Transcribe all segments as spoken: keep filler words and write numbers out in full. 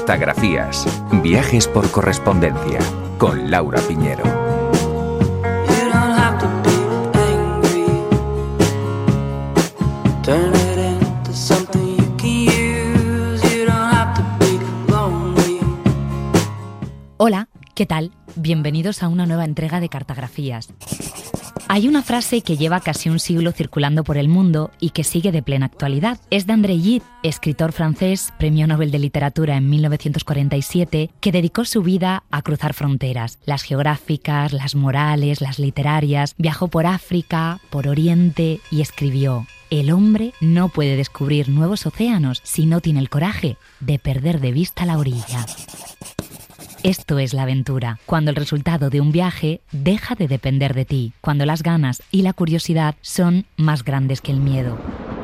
Cartografías. Viajes por correspondencia. Con Laura Piñero. Hola, ¿qué tal? Bienvenidos a una nueva entrega de Cartografías. Hay una frase que lleva casi un siglo circulando por el mundo y que sigue de plena actualidad. Es de André Gide, escritor francés, premio Nobel de Literatura en mil novecientos cuarenta y siete, que dedicó su vida a cruzar fronteras, las geográficas, las morales, las literarias. Viajó por África, por Oriente y escribió: el hombre no puede descubrir nuevos océanos si no tiene el coraje de perder de vista la orilla. Esto es la aventura, cuando el resultado de un viaje deja de depender de ti, cuando las ganas y la curiosidad son más grandes que el miedo.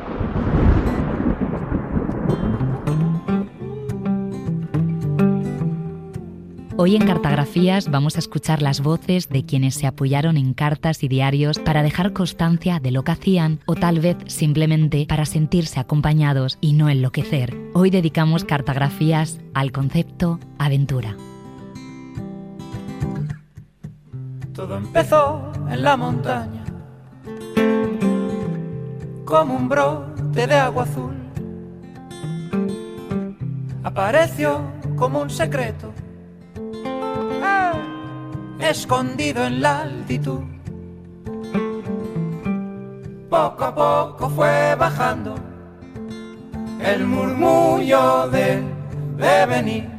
Hoy en Cartografías vamos a escuchar las voces de quienes se apoyaron en cartas y diarios para dejar constancia de lo que hacían o tal vez simplemente para sentirse acompañados y no enloquecer. Hoy dedicamos Cartografías al concepto aventura. Todo empezó en la montaña, como un brote de agua azul. Apareció como un secreto, ah, escondido en la altitud. Poco a poco fue bajando el murmullo del devenir,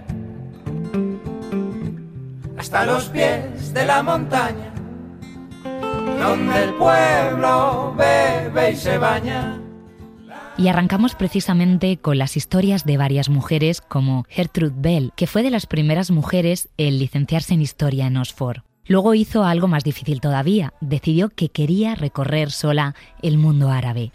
hasta los pies de la montaña, donde el pueblo bebe y se baña. Y arrancamos precisamente con las historias de varias mujeres como Gertrude Bell, que fue de las primeras mujeres en licenciarse en Historia en Oxford. Luego hizo algo más difícil todavía, decidió que quería recorrer sola el mundo árabe.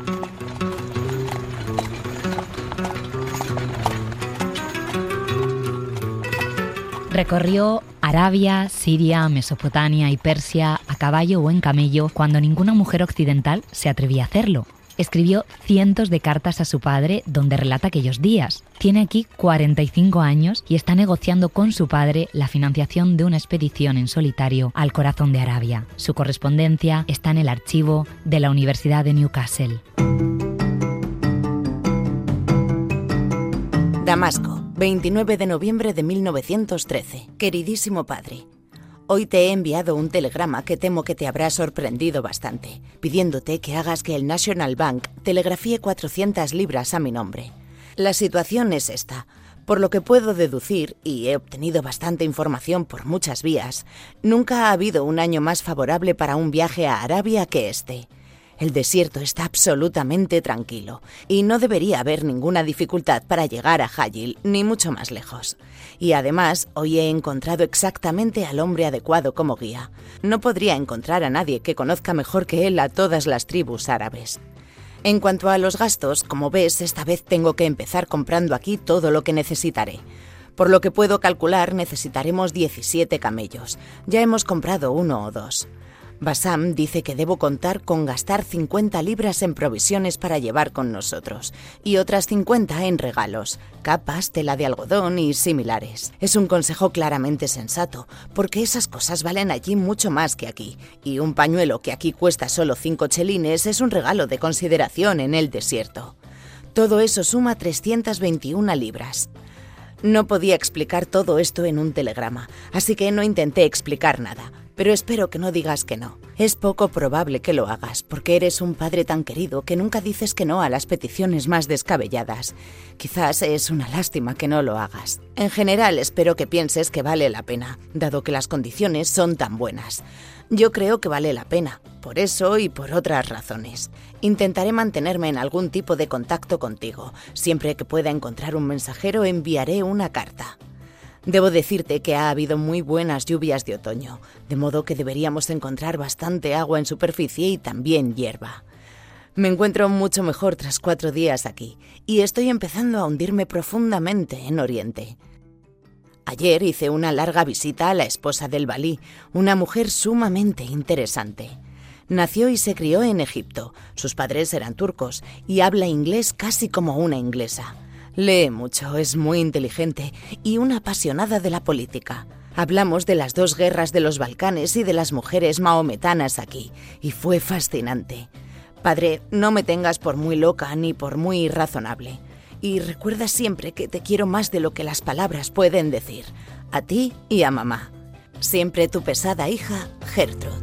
Recorrió Arabia, Siria, Mesopotamia y Persia a caballo o en camello cuando ninguna mujer occidental se atrevía a hacerlo. Escribió cientos de cartas a su padre donde relata aquellos días. Tiene aquí cuarenta y cinco años y está negociando con su padre la financiación de una expedición en solitario al corazón de Arabia. Su correspondencia está en el archivo de la Universidad de Newcastle. Damasco, veintinueve de noviembre de mil novecientos trece. Queridísimo padre, hoy te he enviado un telegrama que temo que te habrá sorprendido bastante, pidiéndote que hagas que el National Bank telegrafíe cuatrocientas libras a mi nombre. La situación es esta. Por lo que puedo deducir, y he obtenido bastante información por muchas vías, nunca ha habido un año más favorable para un viaje a Arabia que este. El desierto está absolutamente tranquilo y no debería haber ninguna dificultad para llegar a Hajil, ni mucho más lejos. Y además, hoy he encontrado exactamente al hombre adecuado como guía. No podría encontrar a nadie que conozca mejor que él a todas las tribus árabes. En cuanto a los gastos, como ves, esta vez tengo que empezar comprando aquí todo lo que necesitaré. Por lo que puedo calcular, necesitaremos diecisiete camellos. Ya hemos comprado uno o dos. Bassam dice que debo contar con gastar cincuenta libras en provisiones para llevar con nosotros y otras cincuenta en regalos, capas, tela de algodón y similares. Es un consejo claramente sensato, porque esas cosas valen allí mucho más que aquí, y un pañuelo que aquí cuesta solo cinco chelines es un regalo de consideración en el desierto. Todo eso suma trescientas veintiuna libras. No podía explicar todo esto en un telegrama, así que no intenté explicar nada. Pero espero que no digas que no. Es poco probable que lo hagas, porque eres un padre tan querido que nunca dices que no a las peticiones más descabelladas. Quizás es una lástima que no lo hagas. En general, espero que pienses que vale la pena, dado que las condiciones son tan buenas. Yo creo que vale la pena, por eso y por otras razones. Intentaré mantenerme en algún tipo de contacto contigo. Siempre que pueda encontrar un mensajero, enviaré una carta. Debo decirte que ha habido muy buenas lluvias de otoño, de modo que deberíamos encontrar bastante agua en superficie y también hierba. Me encuentro mucho mejor tras cuatro días aquí, y estoy empezando a hundirme profundamente en Oriente. Ayer hice una larga visita a la esposa del valí, una mujer sumamente interesante. Nació y se crió en Egipto, sus padres eran turcos, y habla inglés casi como una inglesa. Lee mucho, es muy inteligente y una apasionada de la política. Hablamos de las dos guerras de los Balcanes y de las mujeres mahometanas aquí, y fue fascinante. Padre, no me tengas por muy loca ni por muy irrazonable. Y recuerda siempre que te quiero más de lo que las palabras pueden decir, a ti y a mamá. Siempre tu pesada hija, Gertrude.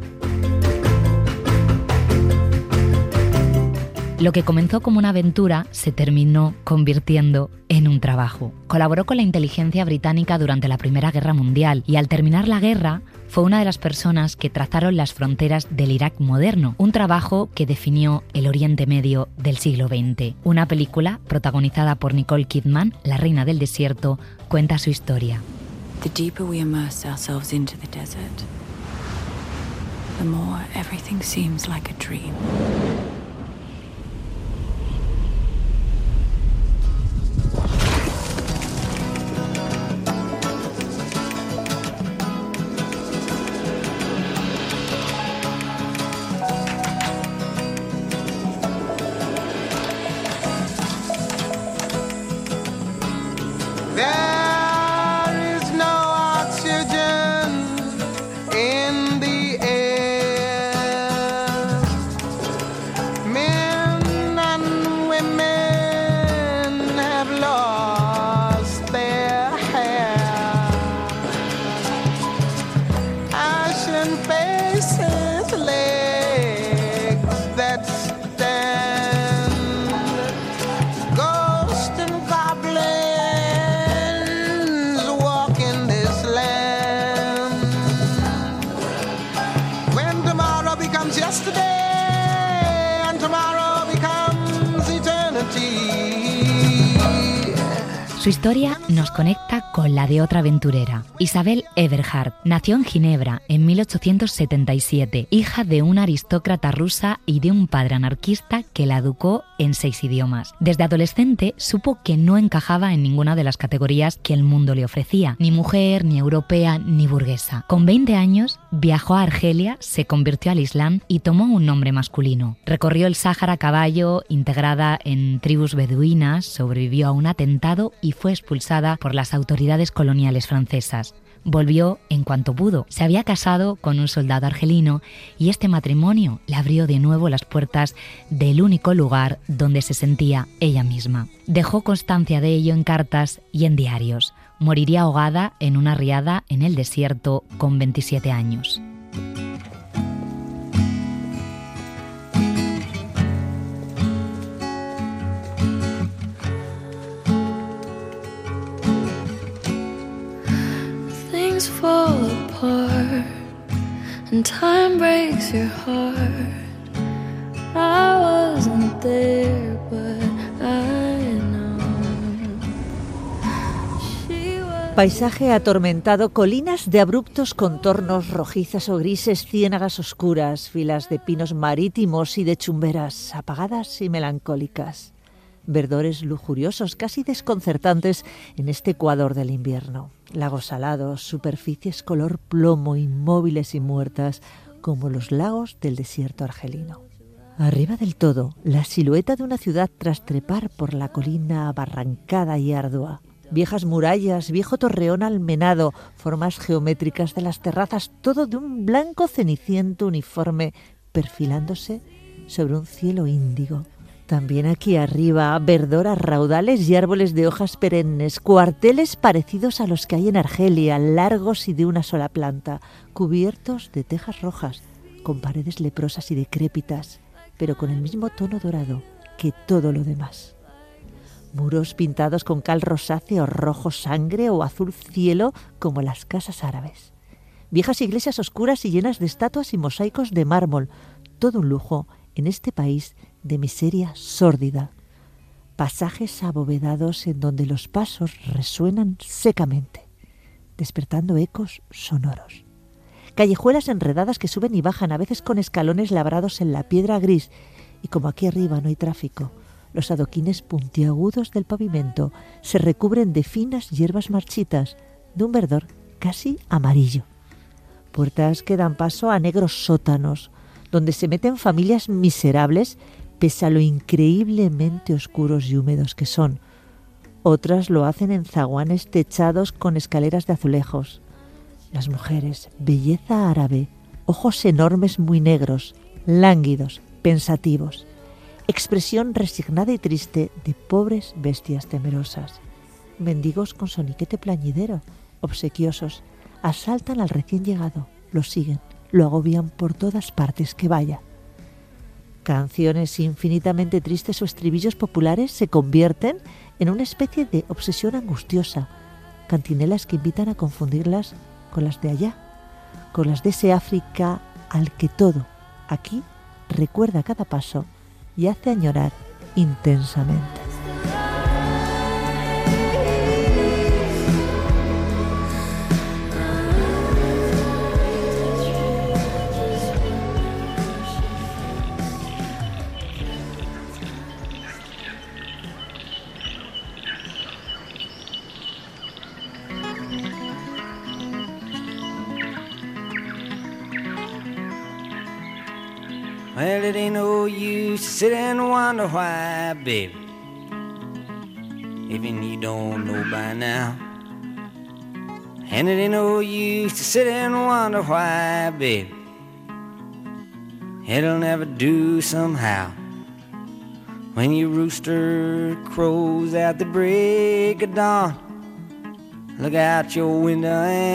Lo que comenzó como una aventura se terminó convirtiendo en un trabajo. Colaboró con la inteligencia británica durante la Primera Guerra Mundial y al terminar la guerra fue una de las personas que trazaron las fronteras del Irak moderno, un trabajo que definió el Oriente Medio del siglo veinte. Una película protagonizada por Nicole Kidman, La Reina del Desierto, cuenta su historia. The deeper we immerse ourselves into the desert, the more everything seems like a dream. Su historia nos conecta con la de otra aventurera. Isabel Eberhard nació en Ginebra en mil ochocientos setenta y siete, hija de una aristócrata rusa y de un padre anarquista que la educó en seis idiomas. Desde adolescente supo que no encajaba en ninguna de las categorías que el mundo le ofrecía, ni mujer, ni europea, ni burguesa. Con veinte años viajó a Argelia, se convirtió al Islam y tomó un nombre masculino. Recorrió el Sáhara a caballo, integrada en tribus beduinas, sobrevivió a un atentado y fue expulsada por las autoridades coloniales francesas. Volvió en cuanto pudo. Se había casado con un soldado argelino y este matrimonio le abrió de nuevo las puertas del único lugar donde se sentía ella misma. Dejó constancia de ello en cartas y en diarios. Moriría ahogada en una riada en el desierto con veintisiete años. Fall apart and time breaks your heart. I wasn't there, but I know. Paisaje atormentado, colinas de abruptos contornos, rojizas o grises, ciénagas oscuras, filas de pinos marítimos y de chumberas apagadas y melancólicas. Verdores lujuriosos, casi desconcertantes en este Ecuador del invierno. Lagos salados, superficies color plomo, inmóviles y muertas, como los lagos del desierto argelino. Arriba del todo, la silueta de una ciudad tras trepar por la colina abarrancada y ardua. Viejas murallas, viejo torreón almenado, formas geométricas de las terrazas, todo de un blanco ceniciento uniforme, perfilándose sobre un cielo índigo. También aquí arriba, verdor a raudales y árboles de hojas perennes, cuarteles parecidos a los que hay en Argelia, largos y de una sola planta, cubiertos de tejas rojas, con paredes leprosas y decrépitas, pero con el mismo tono dorado que todo lo demás. Muros pintados con cal rosácea o rojo sangre o azul cielo como las casas árabes. Viejas iglesias oscuras y llenas de estatuas y mosaicos de mármol, todo un lujo en este país de miseria sórdida. Pasajes abovedados en donde los pasos resuenan secamente, despertando ecos sonoros. Callejuelas enredadas que suben y bajan, a veces con escalones labrados en la piedra gris, y como aquí arriba no hay tráfico, los adoquines puntiagudos del pavimento se recubren de finas hierbas marchitas, de un verdor casi amarillo. Puertas que dan paso a negros sótanos, donde se meten familias miserables pese a lo increíblemente oscuros y húmedos que son. Otras lo hacen en zaguanes techados con escaleras de azulejos. Las mujeres, belleza árabe, ojos enormes muy negros, lánguidos, pensativos. Expresión resignada y triste de pobres bestias temerosas. Mendigos con soniquete plañidero, obsequiosos, asaltan al recién llegado, lo siguen, lo agobian por todas partes que vaya. Canciones infinitamente tristes o estribillos populares se convierten en una especie de obsesión angustiosa, cantinelas que invitan a confundirlas con las de allá, con las de ese África al que todo, aquí, recuerda cada paso y hace añorar intensamente. Well, it ain't no use to sit and wonder why, baby. Even you don't know by now. And it ain't no use to sit and wonder why, baby. It'll never do somehow. When your rooster crows at the break of dawn, look out your window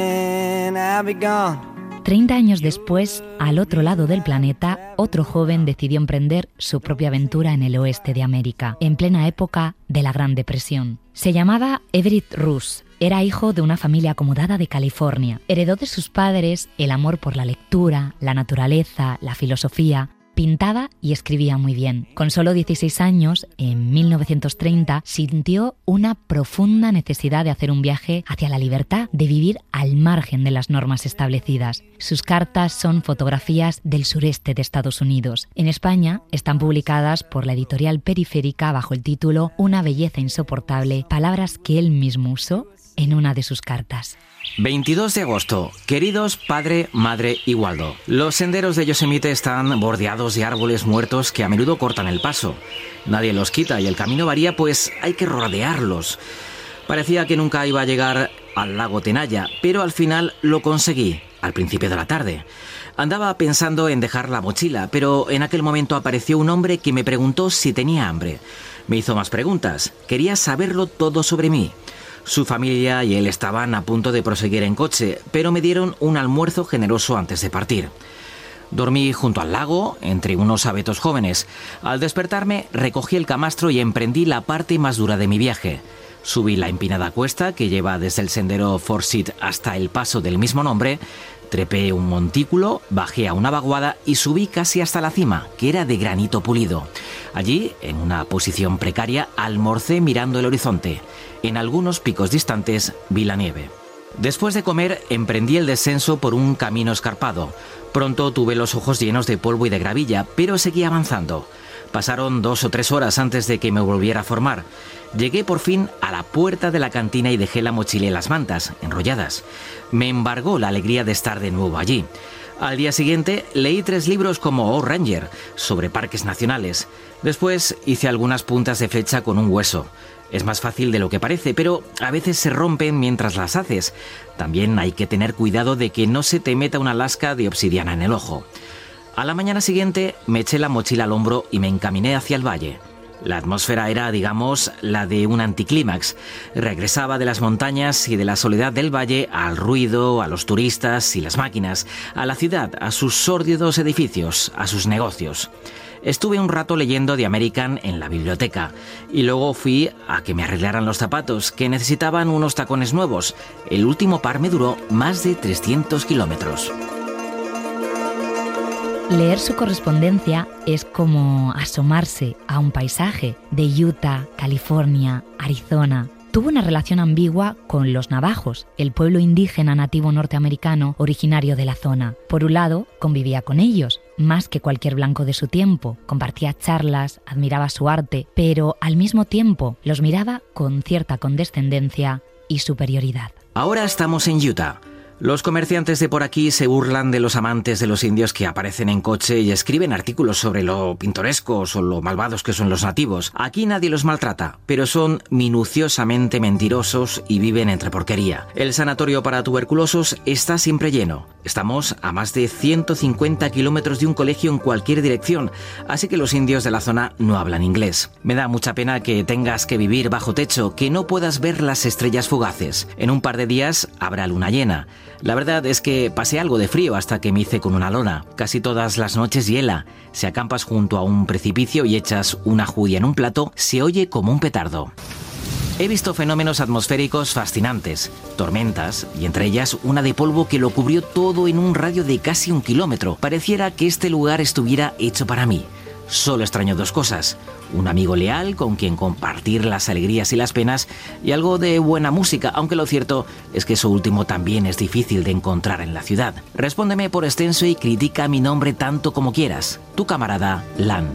and I'll be gone. Treinta años después, al otro lado del planeta, otro joven decidió emprender su propia aventura en el oeste de América, en plena época de la Gran Depresión. Se llamaba Everett Rush. Era hijo de una familia acomodada de California. Heredó de sus padres el amor por la lectura, la naturaleza, la filosofía. Pintaba y escribía muy bien. Con solo dieciséis años, en mil novecientos treinta, sintió una profunda necesidad de hacer un viaje hacia la libertad, de vivir al margen de las normas establecidas. Sus cartas son fotografías del sureste de Estados Unidos. En España están publicadas por la editorial Periférica bajo el título Una belleza insoportable, palabras que él mismo usó en una de sus cartas. veintidós de agosto. Queridos padre, madre y Waldo. Los senderos de Yosemite están bordeados de árboles muertos que a menudo cortan el paso. Nadie los quita y el camino varía, pues hay que rodearlos. Parecía que nunca iba a llegar al lago Tenaya, pero al final lo conseguí, al principio de la tarde. Andaba pensando en dejar la mochila, pero en aquel momento apareció un hombre que me preguntó si tenía hambre. Me hizo más preguntas. Quería saberlo todo sobre mí. Su familia y él estaban a punto de proseguir en coche, pero me dieron un almuerzo generoso antes de partir. Dormí junto al lago, entre unos abetos jóvenes. Al despertarme, recogí el camastro y emprendí la parte más dura de mi viaje. Subí la empinada cuesta que lleva desde el sendero Forsyth hasta el paso del mismo nombre, trepé un montículo, bajé a una vaguada y subí casi hasta la cima, que era de granito pulido. Allí, en una posición precaria, almorcé mirando el horizonte. En algunos picos distantes vi la nieve. Después de comer, emprendí el descenso por un camino escarpado. Pronto tuve los ojos llenos de polvo y de gravilla, pero seguí avanzando. Pasaron dos o tres horas antes de que me volviera a formar. Llegué por fin a la puerta de la cantina y dejé la mochila y las mantas, enrolladas. Me embargó la alegría de estar de nuevo allí. Al día siguiente leí tres libros como O Ranger, sobre parques nacionales. Después hice algunas puntas de flecha con un hueso. Es más fácil de lo que parece, pero a veces se rompen mientras las haces. También hay que tener cuidado de que no se te meta una lasca de obsidiana en el ojo. A la mañana siguiente me eché la mochila al hombro y me encaminé hacia el valle. La atmósfera era, digamos, la de un anticlímax. Regresaba de las montañas y de la soledad del valle al ruido, a los turistas y las máquinas, a la ciudad, a sus sórdidos edificios, a sus negocios. Estuve un rato leyendo The American en la biblioteca y luego fui a que me arreglaran los zapatos, que necesitaban unos tacones nuevos. El último par me duró más de trescientos kilómetros. Leer su correspondencia es como asomarse a un paisaje de Utah, California, Arizona. Tuvo una relación ambigua con los navajos, el pueblo indígena nativo norteamericano originario de la zona. Por un lado, convivía con ellos, más que cualquier blanco de su tiempo. Compartía charlas, admiraba su arte, pero al mismo tiempo los miraba con cierta condescendencia y superioridad. Ahora estamos en Utah. Los comerciantes de por aquí se burlan de los amantes de los indios que aparecen en coche y escriben artículos sobre lo pintorescos o lo malvados que son los nativos. Aquí nadie los maltrata, pero son minuciosamente mentirosos y viven entre porquería. El sanatorio para tuberculosos está siempre lleno. Estamos a más de ciento cincuenta kilómetros de un colegio en cualquier dirección, así que los indios de la zona no hablan inglés. Me da mucha pena que tengas que vivir bajo techo, que no puedas ver las estrellas fugaces. En un par de días habrá luna llena. La verdad es que pasé algo de frío hasta que me hice con una lona. Casi todas las noches hiela. Si acampas junto a un precipicio y echas una judía en un plato, se oye como un petardo. He visto fenómenos atmosféricos fascinantes, tormentas, y entre ellas una de polvo que lo cubrió todo en un radio de casi un kilómetro. Pareciera que este lugar estuviera hecho para mí. Solo extraño dos cosas: un amigo leal con quien compartir las alegrías y las penas, y algo de buena música, aunque lo cierto es que eso último también es difícil de encontrar en la ciudad. Respóndeme por extenso y critica mi nombre tanto como quieras. Tu camarada, Lan.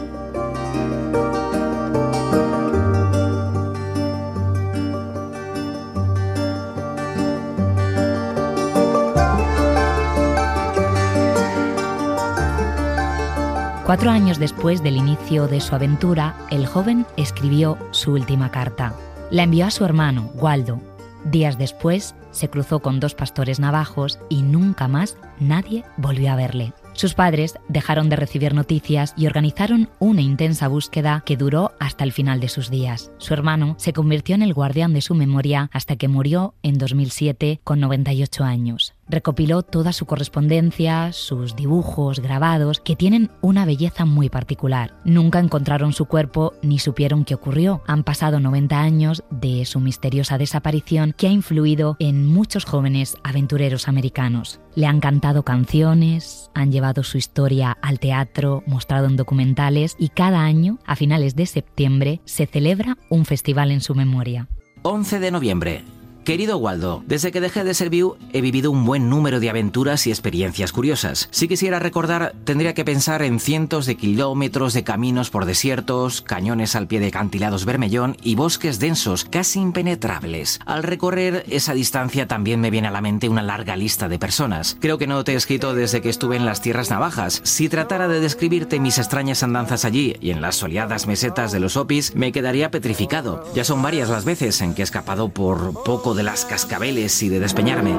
Cuatro años después del inicio de su aventura, el joven escribió su última carta. La envió a su hermano, Waldo. Días después, se cruzó con dos pastores navajos y nunca más nadie volvió a verle. Sus padres dejaron de recibir noticias y organizaron una intensa búsqueda que duró hasta el final de sus días. Su hermano se convirtió en el guardián de su memoria hasta que murió en dos mil siete con noventa y ocho años. Recopiló toda su correspondencia, sus dibujos, grabados, que tienen una belleza muy particular. Nunca encontraron su cuerpo ni supieron qué ocurrió. Han pasado noventa años de su misteriosa desaparición que ha influido en muchos jóvenes aventureros americanos. Le han cantado canciones, han llevado su historia al teatro, mostrado en documentales y cada año, a finales de septiembre, se celebra un festival en su memoria. once de noviembre. Querido Waldo, desde que dejé de ser viu he vivido un buen número de aventuras y experiencias curiosas. Si quisiera recordar, tendría que pensar en cientos de kilómetros de caminos por desiertos, cañones al pie de acantilados Bermellón y bosques densos, casi impenetrables. Al recorrer esa distancia también me viene a la mente una larga lista de personas. Creo que no te he escrito desde que estuve en las tierras navajas. Si tratara de describirte mis extrañas andanzas allí y en las soleadas mesetas de los Opis, me quedaría petrificado. Ya son varias las veces en que he escapado por poco de las cascabeles y de despeñarme.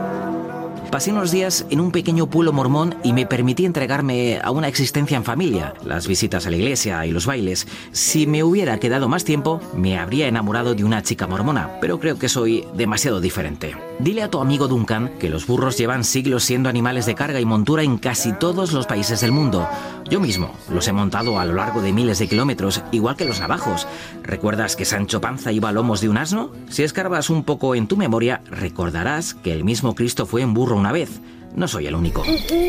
Pasé unos días en un pequeño pueblo mormón y me permití entregarme a una existencia en familia, las visitas a la iglesia y los bailes. Si me hubiera quedado más tiempo, me habría enamorado de una chica mormona, pero creo que soy demasiado diferente. Dile a tu amigo Duncan que los burros llevan siglos siendo animales de carga y montura en casi todos los países del mundo. Yo mismo los he montado a lo largo de miles de kilómetros, igual que los navajos. ¿Recuerdas que Sancho Panza iba a lomos de un asno? Si escarbas un poco en tu memoria, recordarás que el mismo Cristo fue en burro una vez. No soy el único.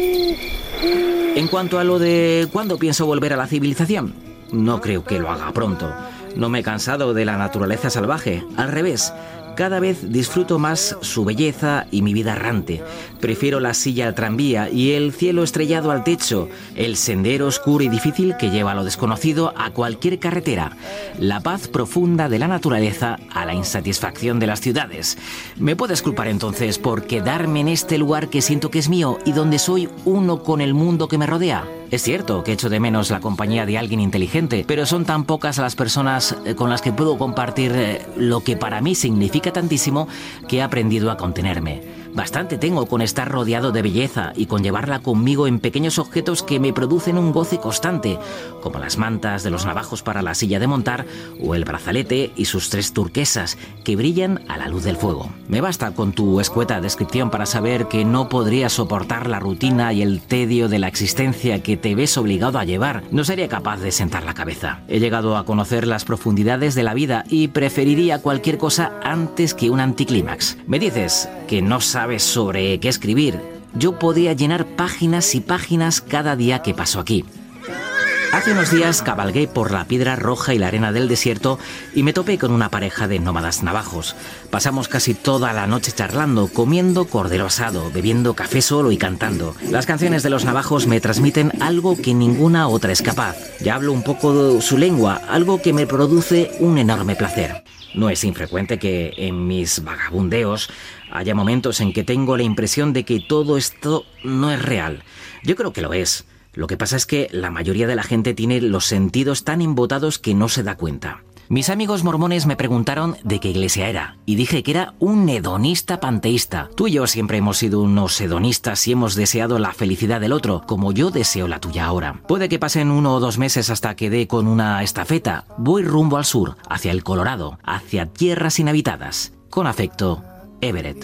En cuanto a lo de cuándo pienso volver a la civilización, no creo que lo haga pronto. No me he cansado de la naturaleza salvaje. Al revés, cada vez disfruto más su belleza y mi vida errante. Prefiero la silla al tranvía y el cielo estrellado al techo, el sendero oscuro y difícil que lleva a lo desconocido a cualquier carretera, la paz profunda de la naturaleza a la insatisfacción de las ciudades. ¿Me puedes culpar entonces por quedarme en este lugar que siento que es mío y donde soy uno con el mundo que me rodea? Es cierto que echo de menos la compañía de alguien inteligente, pero son tan pocas las personas con las que puedo compartir lo que para mí significa tantísimo que he aprendido a contenerme. Bastante tengo con estar rodeado de belleza y con llevarla conmigo en pequeños objetos que me producen un goce constante, como las mantas de los navajos para la silla de montar o el brazalete y sus tres turquesas que brillan a la luz del fuego. Me basta con tu escueta descripción para saber que no podría soportar la rutina y el tedio de la existencia que te ves obligado a llevar. No sería capaz de sentar la cabeza. He llegado a conocer las profundidades de la vida y preferiría cualquier cosa antes que un anticlímax. Me dices que no sabes sobre qué escribir. Yo podía llenar páginas y páginas cada día que paso aquí. Hace unos días cabalgué por la piedra roja y la arena del desierto y me topé con una pareja de nómadas navajos. Pasamos casi toda la noche charlando, comiendo cordero asado, bebiendo café solo y cantando. Las canciones de los navajos me transmiten algo que ninguna otra es capaz. Ya hablo un poco de su lengua, algo que me produce un enorme placer. No es infrecuente que en mis vagabundeos haya momentos en que tengo la impresión de que todo esto no es real. Yo creo que lo es. Lo que pasa es que la mayoría de la gente tiene los sentidos tan embotados que no se da cuenta. Mis amigos mormones me preguntaron de qué iglesia era y dije que era un hedonista panteísta. Tú y yo siempre hemos sido unos hedonistas y hemos deseado la felicidad del otro, como yo deseo la tuya ahora. Puede que pasen uno o dos meses hasta que dé con una estafeta. Voy rumbo al sur, hacia el Colorado, hacia tierras inhabitadas. Con afecto, Everett.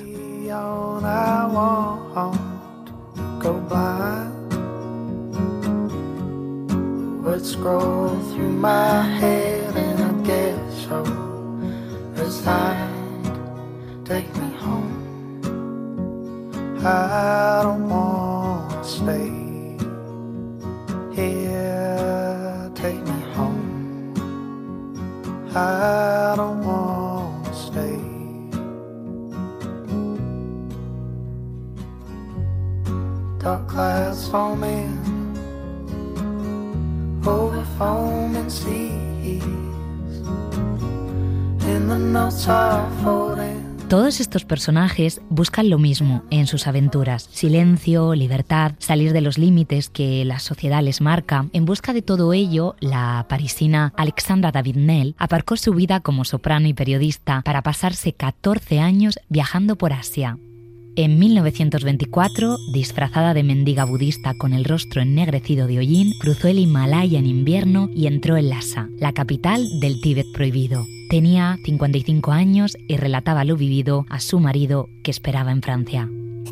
Words scroll through my head and I get so resigned. Take me home. I don't wanna stay here. Take me home. I don't wanna stay. Dark clouds forming over foaming seas, and the notes are folding. Todos estos personajes buscan lo mismo en sus aventuras: silencio, libertad, salir de los límites que la sociedad les marca. En busca de todo ello, la parisina Alexandra David-Nel aparcó su vida como soprano y periodista para pasarse catorce años viajando por Asia. En mil novecientos veinticuatro, disfrazada de mendiga budista con el rostro ennegrecido de hollín, cruzó el Himalaya en invierno y entró en Lhasa, la capital del Tíbet prohibido. Tenía cincuenta y cinco años y relataba lo vivido a su marido, que esperaba en Francia.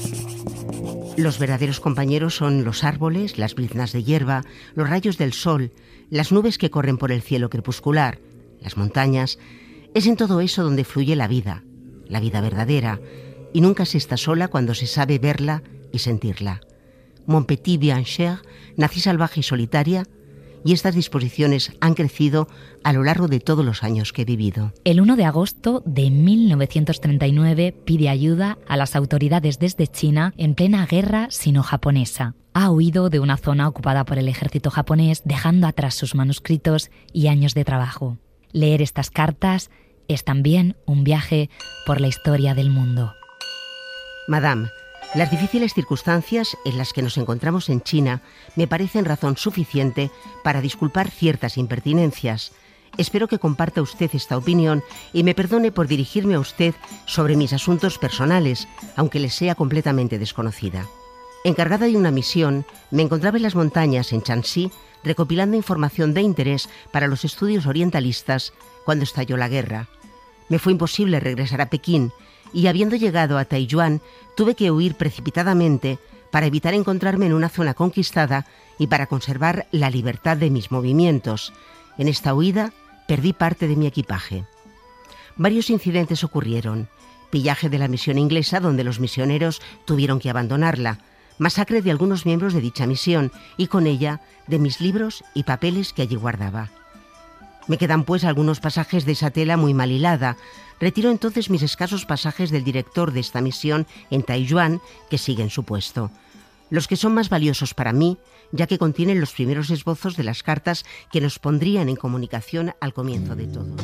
Los verdaderos compañeros son los árboles, las briznas de hierba, los rayos del sol, las nubes que corren por el cielo crepuscular, las montañas. Es en todo eso donde fluye la vida, la vida verdadera, y nunca se está sola cuando se sabe verla y sentirla. Mon petit bien cher, nací salvaje y solitaria, y estas disposiciones han crecido a lo largo de todos los años que he vivido. El uno de agosto de mil novecientos treinta y nueve pide ayuda a las autoridades desde China en plena guerra sino-japonesa. Ha huido de una zona ocupada por el ejército japonés, dejando atrás sus manuscritos y años de trabajo. Leer estas cartas es también un viaje por la historia del mundo. Madame, las difíciles circunstancias en las que nos encontramos en China me parecen razón suficiente para disculpar ciertas impertinencias. Espero que comparta usted esta opinión y me perdone por dirigirme a usted sobre mis asuntos personales, aunque les sea completamente desconocida. Encargada de una misión, me encontraba en las montañas en Shanxi recopilando información de interés para los estudios orientalistas cuando estalló la guerra. Me fue imposible regresar a Pekín y, habiendo llegado a Taiyuan, tuve que huir precipitadamente para evitar encontrarme en una zona conquistada y para conservar la libertad de mis movimientos. En esta huida perdí parte de mi equipaje. Varios incidentes ocurrieron: pillaje de la misión inglesa, donde los misioneros tuvieron que abandonarla, masacre de algunos miembros de dicha misión y con ella de mis libros y papeles que allí guardaba. Me quedan pues algunos pasajes de esa tela muy mal hilada. Retiro entonces mis escasos pasajes del director de esta misión en Taiyuan, que sigue en su puesto. Los que son más valiosos para mí, ya que contienen los primeros esbozos de las cartas que nos pondrían en comunicación al comienzo de todo.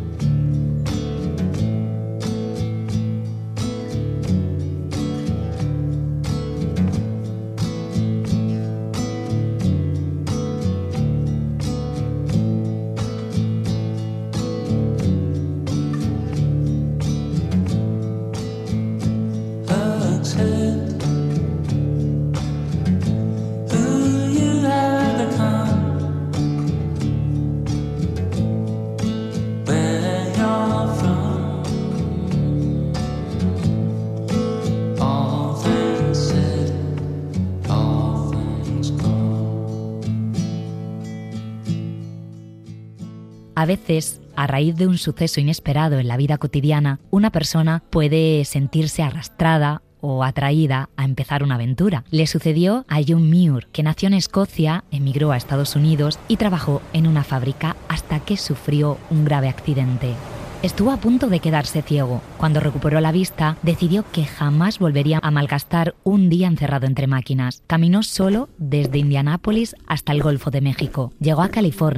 A veces, a raíz de un suceso inesperado en la vida cotidiana, una persona puede sentirse arrastrada o atraída a empezar una aventura. Le sucedió a John Muir, que nació en Escocia, emigró a Estados Unidos y trabajó en una fábrica hasta que sufrió un grave accidente. Estuvo a punto de quedarse ciego. Cuando recuperó la vista, decidió que jamás volvería a malgastar un día encerrado entre máquinas. Caminó solo desde Indianápolis hasta el Golfo de México. Llegó a California.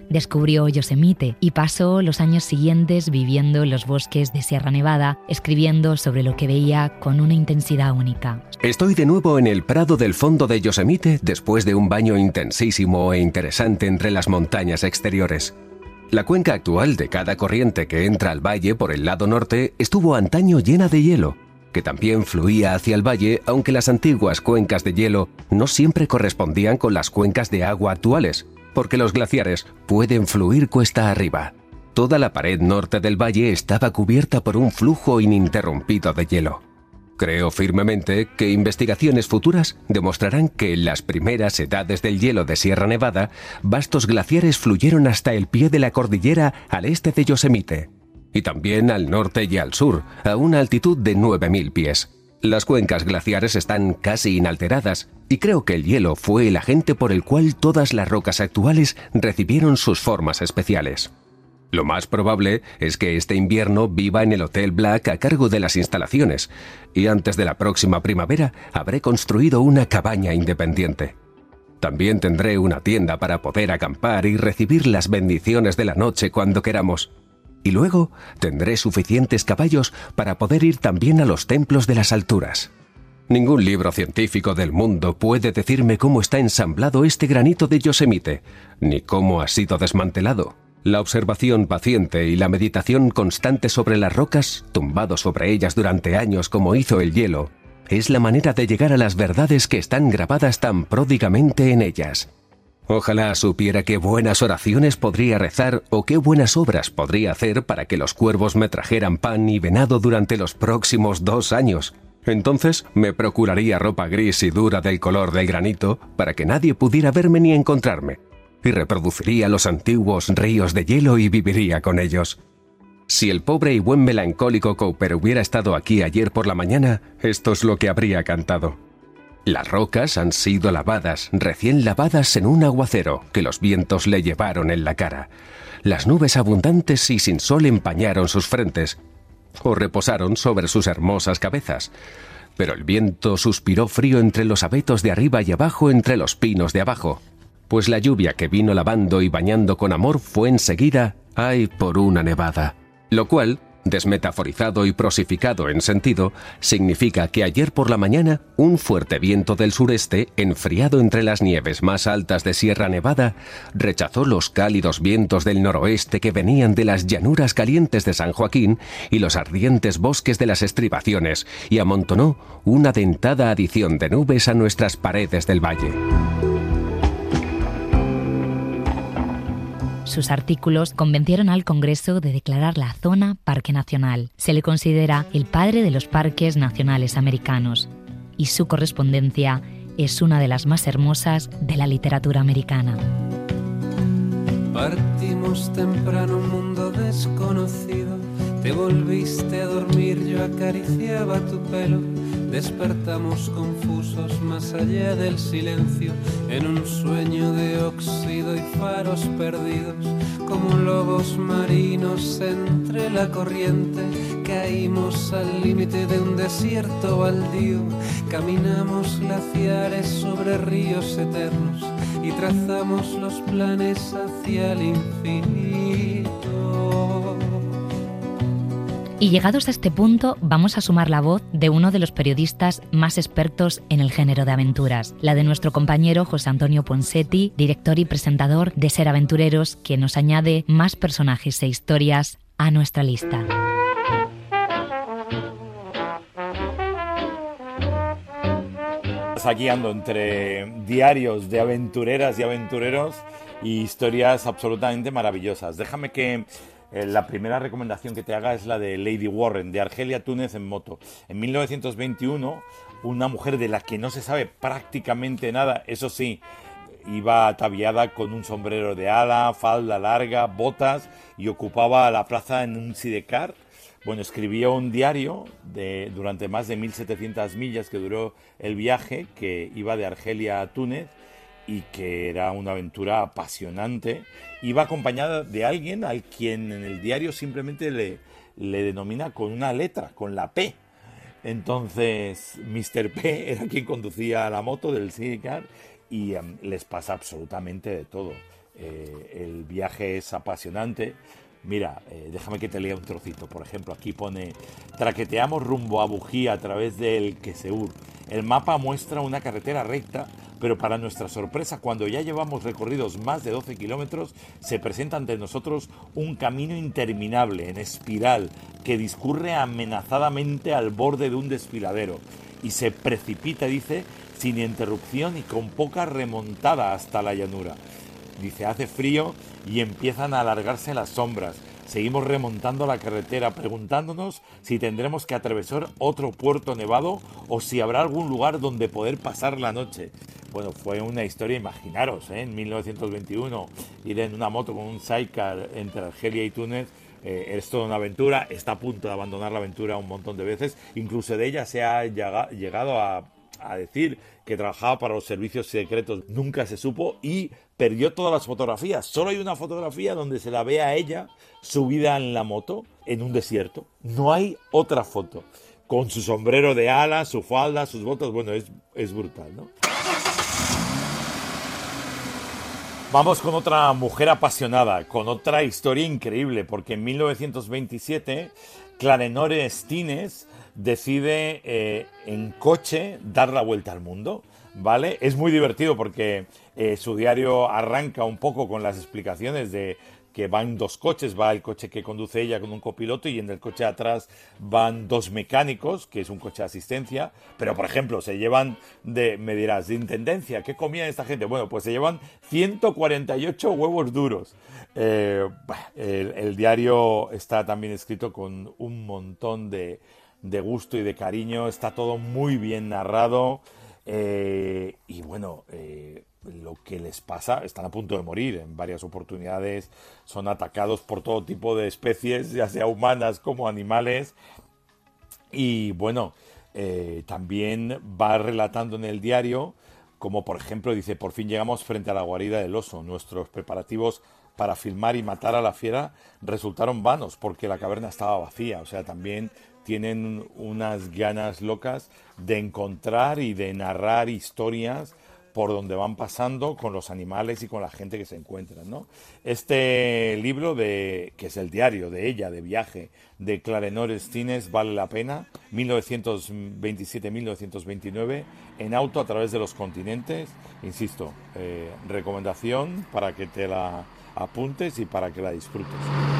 descubrió Yosemite y pasó los años siguientes viviendo en los bosques de Sierra Nevada, escribiendo sobre lo que veía con una intensidad única. Estoy de nuevo en el prado del fondo de Yosemite después de un baño intensísimo e interesante entre las montañas exteriores. La cuenca actual de cada corriente que entra al valle por el lado norte estuvo antaño llena de hielo, que también fluía hacia el valle, aunque las antiguas cuencas de hielo no siempre correspondían con las cuencas de agua actuales, porque los glaciares pueden fluir cuesta arriba. Toda la pared norte del valle estaba cubierta por un flujo ininterrumpido de hielo. Creo firmemente que investigaciones futuras demostrarán que en las primeras edades del hielo de Sierra Nevada, vastos glaciares fluyeron hasta el pie de la cordillera al este de Yosemite, y también al norte y al sur, a una altitud de nueve mil pies. Las cuencas glaciares están casi inalteradas, y creo que el hielo fue el agente por el cual todas las rocas actuales recibieron sus formas especiales. Lo más probable es que este invierno viva en el Hotel Black a cargo de las instalaciones, y antes de la próxima primavera habré construido una cabaña independiente. También tendré una tienda para poder acampar y recibir las bendiciones de la noche cuando queramos. Y luego tendré suficientes caballos para poder ir también a los templos de las alturas. Ningún libro científico del mundo puede decirme cómo está ensamblado este granito de Yosemite, ni cómo ha sido desmantelado. La observación paciente y la meditación constante sobre las rocas, tumbado sobre ellas durante años como hizo el hielo, es la manera de llegar a las verdades que están grabadas tan pródigamente en ellas. Ojalá supiera qué buenas oraciones podría rezar o qué buenas obras podría hacer para que los cuervos me trajeran pan y venado durante los próximos dos años. Entonces me procuraría ropa gris y dura del color del granito para que nadie pudiera verme ni encontrarme, y reproduciría los antiguos ríos de hielo y viviría con ellos. Si el pobre y buen melancólico Cooper hubiera estado aquí ayer por la mañana, esto es lo que habría cantado. Las rocas han sido lavadas, recién lavadas en un aguacero que los vientos le llevaron en la cara. Las nubes abundantes y sin sol empañaron sus frentes, o reposaron sobre sus hermosas cabezas. Pero el viento suspiró frío entre los abetos de arriba y abajo entre los pinos de abajo, pues la lluvia que vino lavando y bañando con amor fue enseguida, ay, por una nevada. Lo cual, desmetaforizado y prosificado en sentido, significa que ayer por la mañana un fuerte viento del sureste, enfriado entre las nieves más altas de Sierra Nevada, rechazó los cálidos vientos del noroeste que venían de las llanuras calientes de San Joaquín y los ardientes bosques de las estribaciones, y amontonó una dentada adición de nubes a nuestras paredes del valle. Sus artículos convencieron al Congreso de declarar la zona Parque Nacional. Se le considera el padre de los parques nacionales americanos, y su correspondencia es una de las más hermosas de la literatura americana. Partimos temprano, un mundo desconocido. Te volviste a dormir, yo acariciaba tu pelo. Despertamos confusos más allá del silencio, en un sueño de óxido y faros perdidos. Como lobos marinos entre la corriente, caímos al límite de un desierto baldío. Caminamos glaciares sobre ríos eternos y trazamos los planes hacia el infinito. Y llegados a este punto, vamos a sumar la voz de uno de los periodistas más expertos en el género de aventuras, la de nuestro compañero José Antonio Ponseti, director y presentador de Ser Aventureros, que nos añade más personajes e historias a nuestra lista. Aquí ando entre diarios de aventureras y aventureros y historias absolutamente maravillosas. Déjame que Eh, la primera recomendación que te haga es la de Lady Warren, de Argelia Túnez en moto. En mil novecientos veintiuno, una mujer de la que no se sabe prácticamente nada, eso sí, iba ataviada con un sombrero de ala, falda larga, botas y ocupaba la plaza en un sidecar. Bueno, escribió un diario de, durante más de mil setecientas millas que duró el viaje, que iba de Argelia a Túnez, y que era una aventura apasionante. Iba acompañada de alguien al quien en el diario simplemente le, le denomina con una letra, con la P. Entonces, mister P era quien conducía la moto del sidecar y um, les pasa absolutamente de todo. eh, el viaje es apasionante. Mira, eh, déjame que te lea un trocito. Por ejemplo, aquí pone: traqueteamos rumbo a Bujía a través del Queseur. El mapa muestra una carretera recta, pero para nuestra sorpresa, cuando ya llevamos recorridos más de doce kilómetros, se presenta ante nosotros un camino interminable, en espiral, que discurre amenazadamente al borde de un desfiladero y se precipita, dice, sin interrupción y con poca remontada hasta la llanura. Dice, hace frío y empiezan a alargarse las sombras. Seguimos remontando la carretera, preguntándonos si tendremos que atravesar otro puerto nevado o si habrá algún lugar donde poder pasar la noche. Bueno, fue una historia, imaginaros, ¿eh? En mil novecientos veintiuno, ir en una moto con un sidecar entre Argelia y Túnez, eh, es toda una aventura. Está a punto de abandonar la aventura un montón de veces. Incluso de ella se ha llegado a, a decir que trabajaba para los servicios secretos. Nunca se supo y perdió todas las fotografías. Solo hay una fotografía donde se la ve a ella subida en la moto en un desierto. No hay otra foto. Con su sombrero de ala, su falda, sus botas. Bueno, es, es brutal, ¿no? Vamos con otra mujer apasionada, con otra historia increíble, porque en mil novecientos veintisiete Clarenore Stines decide eh, en coche dar la vuelta al mundo, ¿vale? Es muy divertido porque eh, su diario arranca un poco con las explicaciones de que van dos coches, va el coche que conduce ella con un copiloto y en el coche de atrás van dos mecánicos, que es un coche de asistencia, pero por ejemplo se llevan de, me dirás, de intendencia, ¿qué comían esta gente? Bueno, pues se llevan ciento cuarenta y ocho huevos duros. Eh, el, el diario está también escrito con un montón de, de gusto y de cariño, está todo muy bien narrado eh, y bueno... Eh, lo que les pasa, están a punto de morir en varias oportunidades, son atacados por todo tipo de especies, ya sea humanas como animales, y bueno, eh, también va relatando en el diario, como por ejemplo dice, por fin llegamos frente a la guarida del oso, nuestros preparativos para filmar y matar a la fiera resultaron vanos porque la caverna estaba vacía, o sea, también tienen unas ganas locas de encontrar y de narrar historias por donde van pasando con los animales y con la gente que se encuentran, ¿no? Este libro, de que es el diario de ella, de viaje, de Clarenore Stines, vale la pena, mil novecientos veintisiete a mil novecientos veintinueve, en auto a través de los continentes, insisto, eh, recomendación para que te la apuntes y para que la disfrutes.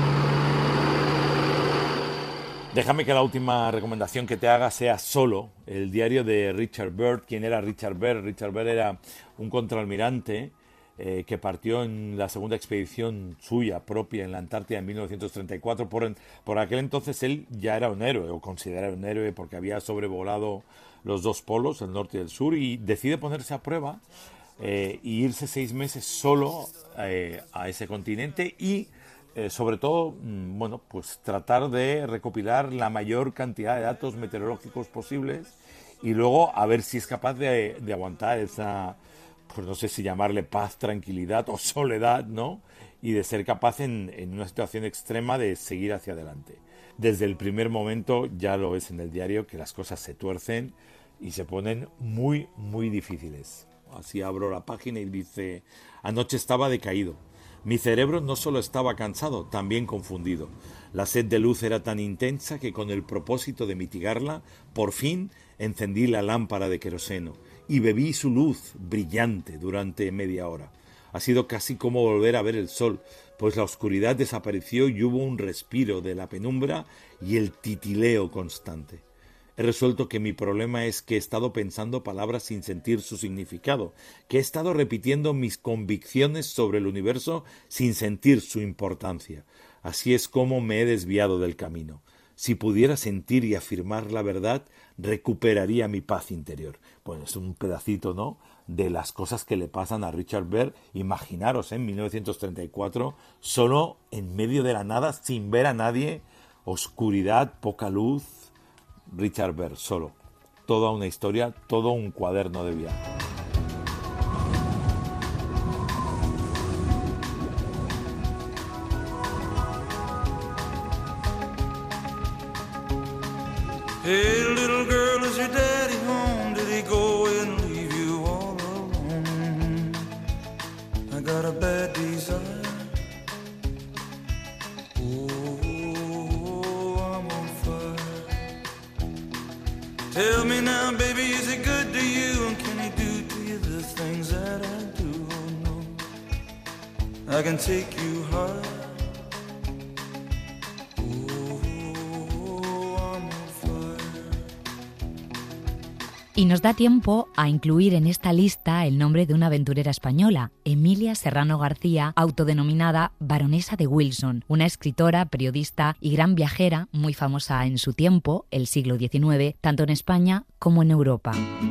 Déjame que la última recomendación que te haga sea Solo, el diario de Richard Byrd. ¿Quién era Richard Byrd? Richard Byrd era un contraalmirante eh, que partió en la segunda expedición suya propia en la Antártida en mil novecientos treinta y cuatro. Por, por aquel entonces él ya era un héroe, o considerado un héroe, porque había sobrevolado los dos polos, el norte y el sur, y decide ponerse a prueba eh, y irse seis meses solo eh, a ese continente y... Eh, sobre todo, mmm, bueno, pues tratar de recopilar la mayor cantidad de datos meteorológicos posibles y luego a ver si es capaz de, de aguantar esa, pues no sé si llamarle paz, tranquilidad o soledad, ¿no? Y de ser capaz en, en una situación extrema de seguir hacia adelante. Desde el primer momento, ya lo ves en el diario, que las cosas se tuercen y se ponen muy, muy difíciles. Así abro la página y dice, anoche estaba decaído. Mi cerebro no solo estaba cansado, también confundido. La sed de luz era tan intensa que con el propósito de mitigarla, por fin encendí la lámpara de queroseno y bebí su luz brillante durante media hora. Ha sido casi como volver a ver el sol, pues la oscuridad desapareció y hubo un respiro de la penumbra y el titileo constante. He resuelto que mi problema es que he estado pensando palabras sin sentir su significado, que he estado repitiendo mis convicciones sobre el universo sin sentir su importancia. Así es como me he desviado del camino. Si pudiera sentir y afirmar la verdad, recuperaría mi paz interior. Bueno, es un pedacito, ¿no?, de las cosas que le pasan a Richard Byrd. Imaginaros, ¿eh? en mil novecientos treinta y cuatro, solo en medio de la nada, sin ver a nadie, oscuridad, poca luz. Richard Byrd, Solo. Toda una historia, todo un cuaderno de viaje. Hey little girl, is your daddy home? Did he go and leave you all alone? I got got a bad desire. Tell me now, baby, is it good to you? And can he do to you the things that I do? Oh no, I can take you high. Y nos da tiempo a incluir en esta lista el nombre de una aventurera española, Emilia Serrano García, autodenominada Baronesa de Wilson, una escritora, periodista y gran viajera muy famosa en su tiempo, el siglo diecinueve, tanto en España como en Europa.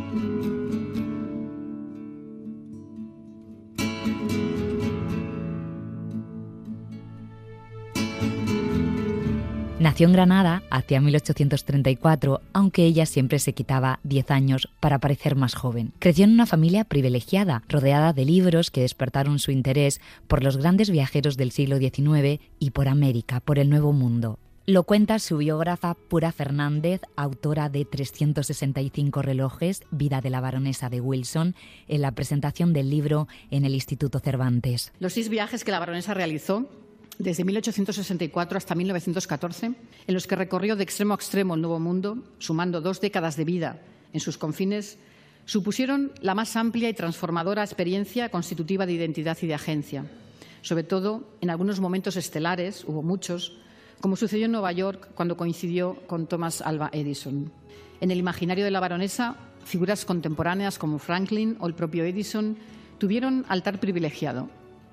Nació en Granada hacia mil ochocientos treinta y cuatro, aunque ella siempre se quitaba diez años para parecer más joven. Creció en una familia privilegiada, rodeada de libros que despertaron su interés por los grandes viajeros del siglo diecinueve y por América, por el Nuevo Mundo. Lo cuenta su biógrafa Pura Fernández, autora de trescientos sesenta y cinco relojes, Vida de la baronesa de Wilson, en la presentación del libro en el Instituto Cervantes. Los seis viajes que la baronesa realizó desde mil ochocientos sesenta y cuatro hasta mil novecientos catorce, en los que recorrió de extremo a extremo el Nuevo Mundo, sumando dos décadas de vida en sus confines, supusieron la más amplia y transformadora experiencia constitutiva de identidad y de agencia. Sobre todo, en algunos momentos estelares, hubo muchos, como sucedió en Nueva York cuando coincidió con Thomas Alva Edison. En el imaginario de la baronesa, figuras contemporáneas como Franklin o el propio Edison tuvieron altar privilegiado.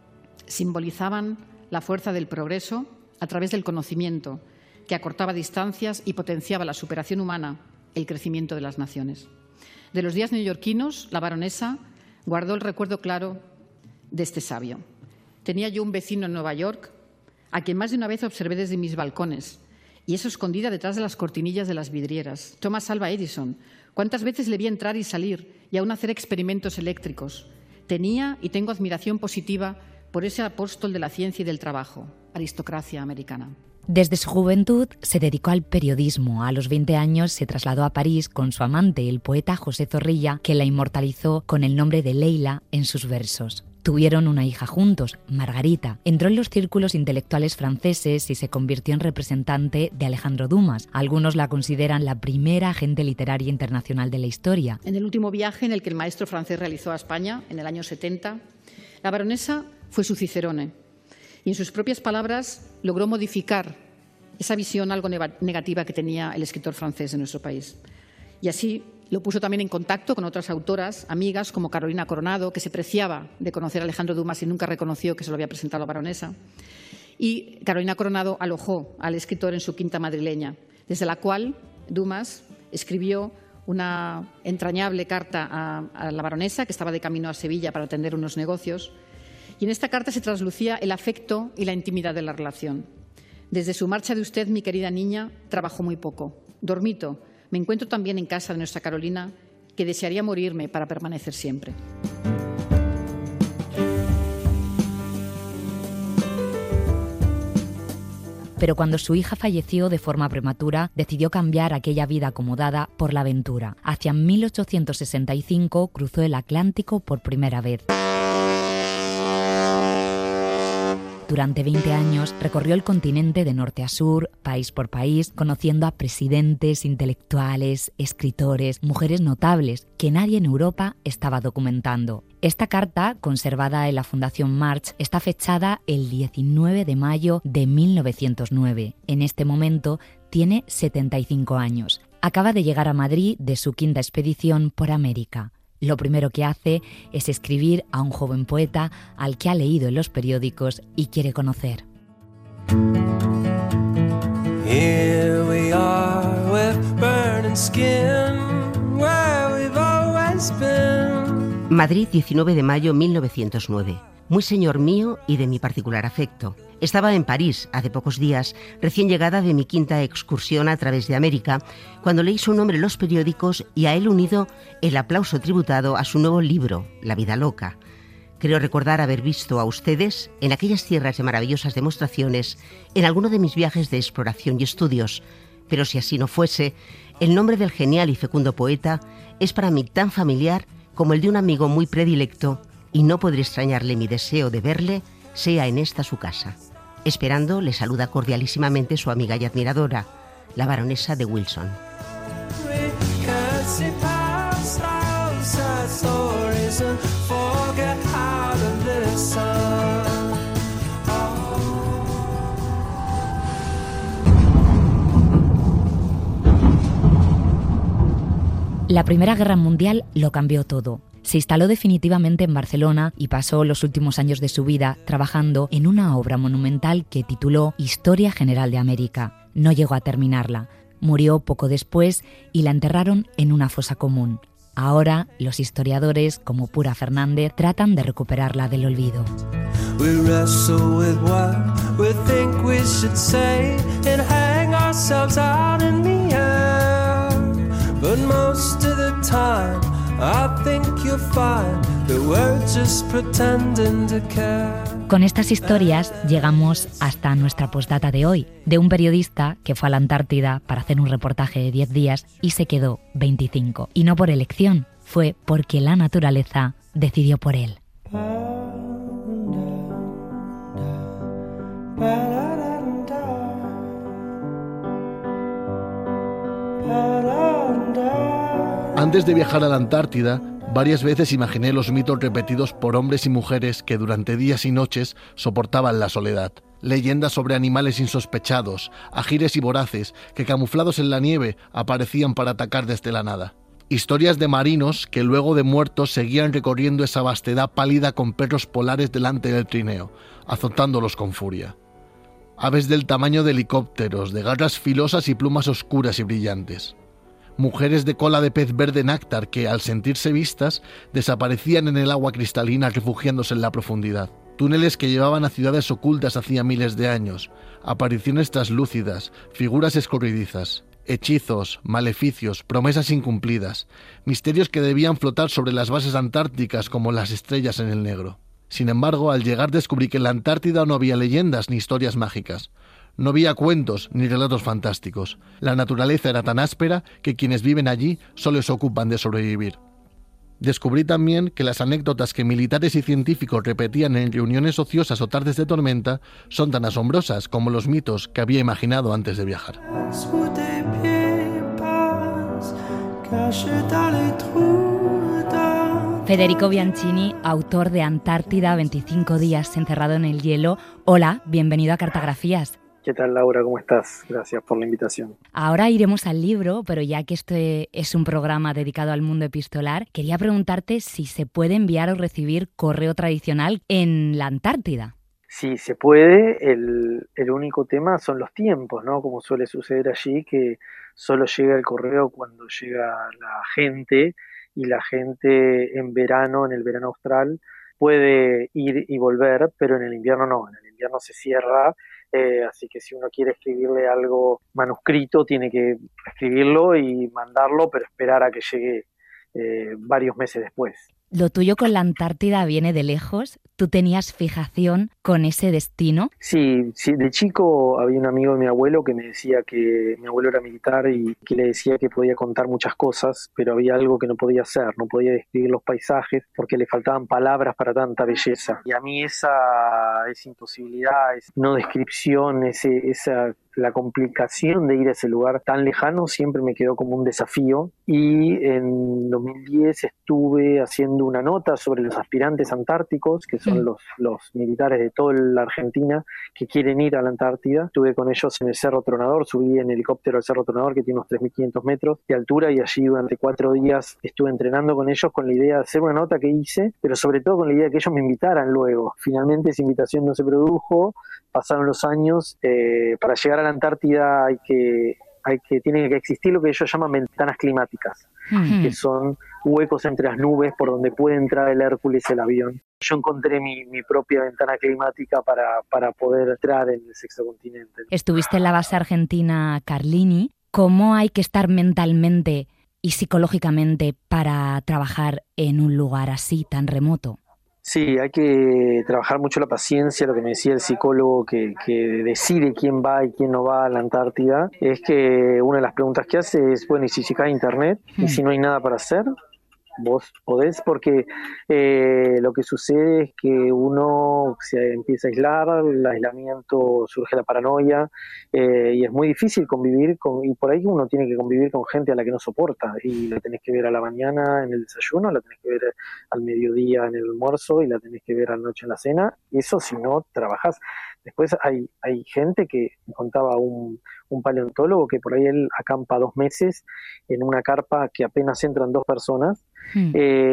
Simbolizaban la fuerza del progreso a través del conocimiento, que acortaba distancias y potenciaba la superación humana, el crecimiento de las naciones. De los días neoyorquinos, la baronesa guardó el recuerdo claro de este sabio. Tenía yo un vecino en Nueva York a quien más de una vez observé desde mis balcones, y eso escondida detrás de las cortinillas de las vidrieras. Thomas Alva Edison. ¿Cuántas veces le vi entrar y salir y aún hacer experimentos eléctricos? Tenía y tengo admiración positiva por ese apóstol de la ciencia y del trabajo, aristocracia americana. Desde su juventud se dedicó al periodismo. A los veinte años se trasladó a París con su amante, el poeta José Zorrilla, que la inmortalizó con el nombre de Leila en sus versos. Tuvieron una hija juntos, Margarita. Entró en los círculos intelectuales franceses y se convirtió en representante de Alejandro Dumas. Algunos la consideran la primera agente literaria internacional de la historia. En el último viaje en el que el maestro francés realizó a España, en el año setenta, la baronesa fue su cicerone y, en sus propias palabras, logró modificar esa visión algo negativa que tenía el escritor francés de nuestro país. Y así lo puso también en contacto con otras autoras, amigas, como Carolina Coronado, que se preciaba de conocer a Alejandro Dumas y nunca reconoció que se lo había presentado la baronesa. Y Carolina Coronado alojó al escritor en su quinta madrileña, desde la cual Dumas escribió una entrañable carta a, a la baronesa, que estaba de camino a Sevilla para atender unos negocios. Y en esta carta se traslucía el afecto y la intimidad de la relación. Desde su marcha de usted, mi querida niña, trabajó muy poco. Dormito, me encuentro también en casa de nuestra Carolina, que desearía morirme para permanecer siempre. Pero cuando su hija falleció de forma prematura, decidió cambiar aquella vida acomodada por la aventura. Hacia mil ochocientos sesenta y cinco cruzó el Atlántico por primera vez. Durante veinte años recorrió el continente de norte a sur, país por país, conociendo a presidentes, intelectuales, escritores, mujeres notables que nadie en Europa estaba documentando. Esta carta, conservada en la Fundación March, está fechada el diecinueve de mayo de mil novecientos nueve. En este momento tiene setenta y cinco años. Acaba de llegar a Madrid de su quinta expedición por América. Lo primero que hace es escribir a un joven poeta al que ha leído en los periódicos y quiere conocer. Here we are with burning skin, where we've always been. Madrid, diecinueve de mayo de mil novecientos nueve. Muy señor mío y de mi particular afecto. Estaba en París hace pocos días, recién llegada de mi quinta excursión a través de América, cuando leí su nombre en los periódicos y a él unido el aplauso tributado a su nuevo libro, La vida loca. Creo recordar haber visto a ustedes en aquellas tierras de maravillosas demostraciones en alguno de mis viajes de exploración y estudios, pero si así no fuese, el nombre del genial y fecundo poeta es para mí tan familiar como el de un amigo muy predilecto y no podré extrañarle mi deseo de verle, sea en esta su casa. Esperando, le saluda cordialísimamente su amiga y admiradora, la baronesa de Wilson. La Primera Guerra Mundial lo cambió todo. Se instaló definitivamente en Barcelona y pasó los últimos años de su vida trabajando en una obra monumental que tituló Historia General de América. No llegó a terminarla. Murió poco después y la enterraron en una fosa común. Ahora, los historiadores, como Pura Fernández, tratan de recuperarla del olvido. We wrestle with what we think we should say and hang ourselves out in the air. But most of the time I think you'll find that we're just pretending to care. Con estas historias llegamos hasta nuestra postdata de hoy, de un periodista que fue a la Antártida para hacer un reportaje de diez días y se quedó veinticinco. Y no por elección, fue porque la naturaleza decidió por él. Antes de viajar a la Antártida, varias veces imaginé los mitos repetidos por hombres y mujeres que durante días y noches soportaban la soledad. Leyendas sobre animales insospechados, ágiles y voraces, que camuflados en la nieve aparecían para atacar desde la nada. Historias de marinos que luego de muertos seguían recorriendo esa vastedad pálida con perros polares delante del trineo, azotándolos con furia. Aves del tamaño de helicópteros, de garras filosas y plumas oscuras y brillantes. Mujeres de cola de pez verde néctar que, al sentirse vistas, desaparecían en el agua cristalina refugiándose en la profundidad. Túneles que llevaban a ciudades ocultas hacía miles de años, apariciones traslúcidas, figuras escurridizas, hechizos, maleficios, promesas incumplidas, misterios que debían flotar sobre las bases antárticas como las estrellas en el negro. Sin embargo, al llegar descubrí que en la Antártida no había leyendas ni historias mágicas. No había cuentos ni relatos fantásticos. La naturaleza era tan áspera que quienes viven allí solo se ocupan de sobrevivir. Descubrí también que las anécdotas que militares y científicos repetían en reuniones ociosas o tardes de tormenta son tan asombrosas como los mitos que había imaginado antes de viajar. Federico Bianchini, autor de Antártida, veinticinco días encerrado en el hielo. Hola, bienvenido a Cartografías. ¿Qué tal, Laura? ¿Cómo estás? Gracias por la invitación. Ahora iremos al libro, pero ya que este es un programa dedicado al mundo epistolar, quería preguntarte si se puede enviar o recibir correo tradicional en la Antártida. Sí, se puede. El, el único tema son los tiempos, ¿no? Como suele suceder allí, que solo llega el correo cuando llega la gente, y la gente en verano, en el verano austral, puede ir y volver, pero en el invierno no. En el invierno se cierra. Eh, así que si uno quiere escribirle algo manuscrito, tiene que escribirlo y mandarlo, pero esperar a que llegue eh, varios meses después. Lo tuyo con la Antártida viene de lejos. ¿Tú tenías fijación con ese destino? Sí, sí, de chico había un amigo de mi abuelo que me decía que mi abuelo era militar y que le decía que podía contar muchas cosas, pero había algo que no podía hacer, no podía describir los paisajes porque le faltaban palabras para tanta belleza. Y a mí esa, esa imposibilidad, esa no descripción, ese, esa la complicación de ir a ese lugar tan lejano siempre me quedó como un desafío. Y en dos mil diez estuve haciendo una nota sobre los aspirantes antárticos, que son los, los militares de toda la Argentina que quieren ir a la Antártida. Estuve con ellos en el Cerro Tronador, subí en helicóptero al Cerro Tronador, que tiene unos tres mil quinientos metros de altura, y allí durante cuatro días estuve entrenando con ellos con la idea de hacer una nota que hice, pero sobre todo con la idea de que ellos me invitaran luego. Finalmente esa invitación no se produjo, pasaron los años. Eh, para llegar a la Antártida hay que, hay que, tiene que existir lo que ellos llaman ventanas climáticas, uh-huh. que son huecos entre las nubes por donde puede entrar el Hércules, el avión. Yo encontré mi, mi propia ventana climática para, para poder entrar en el sexto continente. Estuviste en la base argentina Carlini. ¿Cómo hay que estar mentalmente y psicológicamente para trabajar en un lugar así tan remoto? Sí, hay que trabajar mucho la paciencia. Lo que me decía el psicólogo que, que decide quién va y quién no va a la Antártida es que una de las preguntas que hace es, bueno, ¿y si se cae internet? ¿Y si no hay nada para hacer? vos podés, porque eh, lo que sucede es que uno se empieza a aislar, el aislamiento, surge la paranoia, eh, y es muy difícil convivir con, y por ahí uno tiene que convivir con gente a la que no soporta, y la tenés que ver a la mañana en el desayuno, la tenés que ver al mediodía en el almuerzo, y la tenés que ver a la noche en la cena, y eso si no trabajás. Después hay, hay gente que, me contaba un, un paleontólogo, que por ahí él acampa dos meses en una carpa que apenas entran dos personas, hmm.